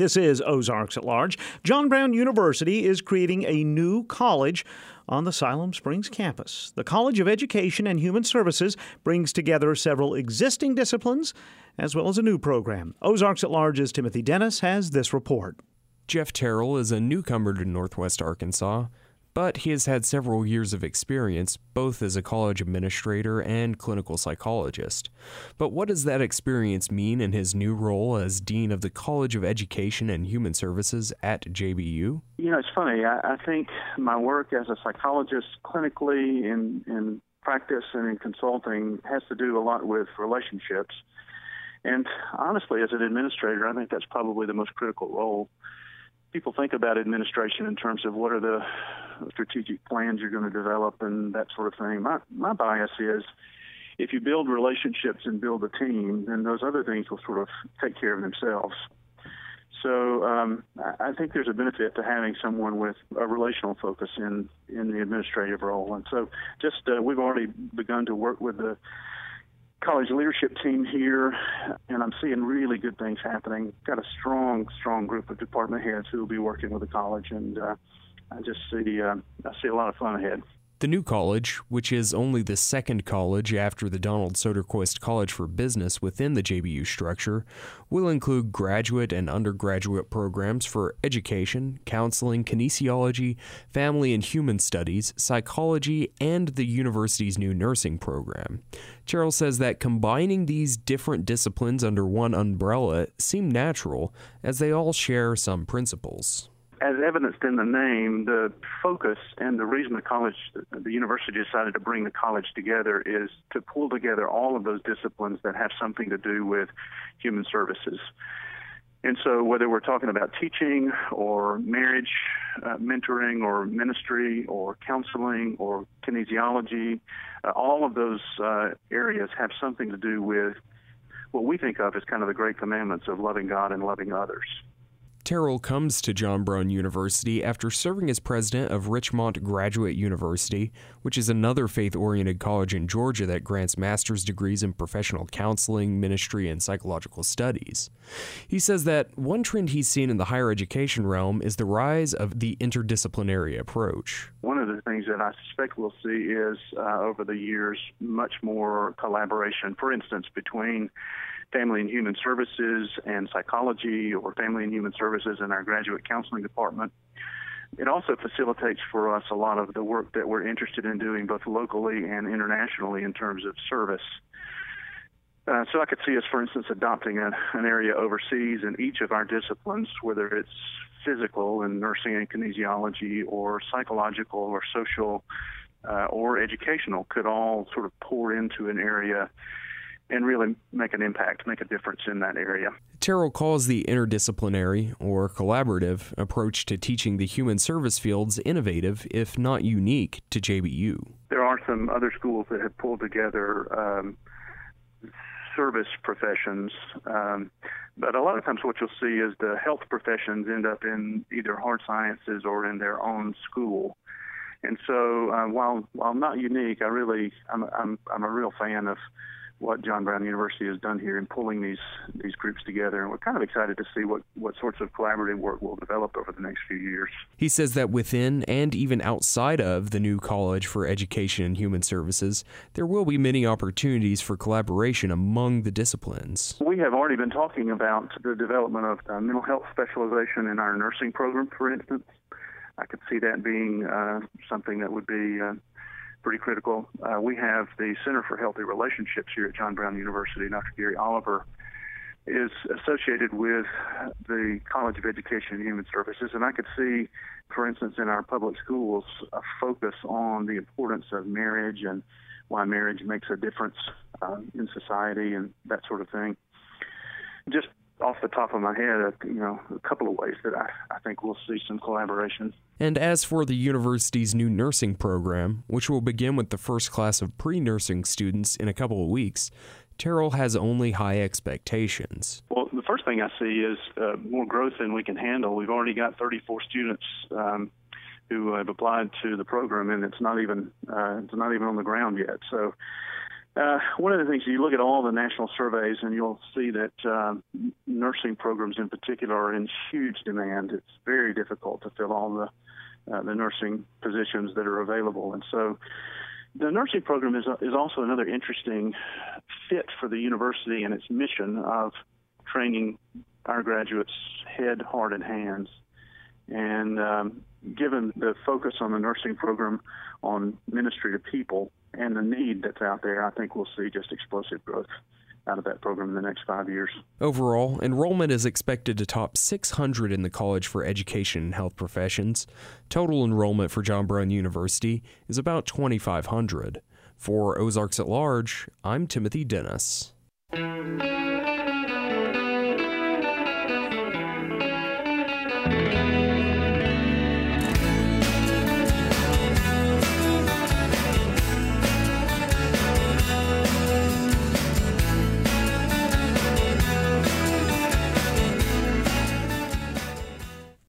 This is Ozarks at Large. John Brown University is creating a new college on the Siloam Springs campus. The College of Education and Human Services brings together several existing disciplines as well as a new program. Ozarks at Large's Timothy Dennis has this report. Jeff Terrell is a newcomer to Northwest Arkansas, but he has had several years of experience, both as a college administrator and clinical psychologist. But what does that experience mean in his new role as Dean of the College of Education and Human Services at JBU? You know, it's funny. I think my work as a psychologist clinically in practice and in consulting has to do a lot with relationships. And honestly, as an administrator, I think that's probably the most critical role. People think about administration in terms of what are the strategic plans you're going to develop and that sort of thing. My bias is if you build relationships and build a team, then those other things will sort of take care of themselves. So I think there's a benefit to having someone with a relational focus in the administrative role. And so just we've already begun to work with the college leadership team here, and I'm seeing really good things happening. Got a strong group of department heads who will be working with the college, and I see a lot of fun ahead. The new college, which is only the second college after the Donald Soderquist College for Business within the JBU structure, will include graduate and undergraduate programs for education, counseling, kinesiology, family and human studies, psychology, and the university's new nursing program. Terrell says that combining these different disciplines under one umbrella seemed natural, as they all share some principles. As evidenced in the name, the focus and the reason the university decided to bring the college together is to pull together all of those disciplines that have something to do with human services. And so whether we're talking about teaching or marriage, mentoring or ministry or counseling or kinesiology, all of those areas have something to do with what we think of as kind of the great commandments of loving God and loving others. Terrell comes to John Brown University after serving as president of Richmont Graduate University, which is another faith-oriented college in Georgia that grants master's degrees in professional counseling, ministry, and psychological studies. He says that one trend he's seen in the higher education realm is the rise of the interdisciplinary approach. One of the things that I suspect we'll see is, over the years, much more collaboration, for instance, between Family and Human Services and psychology, or Family and Human Services and our graduate counseling department. It also facilitates for us a lot of the work that we're interested in doing both locally and internationally in terms of service. So I could see us, for instance, adopting an area overseas in each of our disciplines, whether it's physical and nursing and kinesiology or psychological or social or educational, could all sort of pour into an area and really make an impact, make a difference in that area. Terrell calls the interdisciplinary, or collaborative, approach to teaching the human service fields innovative, if not unique, to JBU. There are some other schools that have pulled together service professions, but a lot of times what you'll see is the health professions end up in either hard sciences or in their own school. And so while not unique, I'm a real fan of what John Brown University has done here in pulling these groups together, and we're kind of excited to see what sorts of collaborative work will develop over the next few years. He says that within and even outside of the new College for Education and Human Services, there will be many opportunities for collaboration among the disciplines. We have already been talking about the development of mental health specialization in our nursing program, for instance. I could see that being something that would be pretty critical. We have the Center for Healthy Relationships here at John Brown University. Dr. Gary Oliver is associated with the College of Education and Human Services, and I could see, for instance, in our public schools, a focus on the importance of marriage and why marriage makes a difference in society and that sort of thing. Just off the top of my head, a couple of ways that I think we'll see some collaboration. And as for the university's new nursing program, which will begin with the first class of pre-nursing students in a couple of weeks, Terrell has only high expectations. Well, the first thing I see is more growth than we can handle. We've already got 34 students who have applied to the program, and it's not even on the ground yet. So One of the things, you look at all the national surveys and you'll see that nursing programs in particular are in huge demand. It's very difficult to fill all the nursing positions that are available. And so the nursing program is also another interesting fit for the university and its mission of training our graduates head, heart, and hands. And given the focus on the nursing program on ministry to people and the need that's out there, I think we'll see just explosive growth out of that program in the next 5 years. Overall, enrollment is expected to top 600 in the College for Education and Health Professions. Total enrollment for John Brown University is about 2,500. For Ozarks at Large, I'm Timothy Dennis.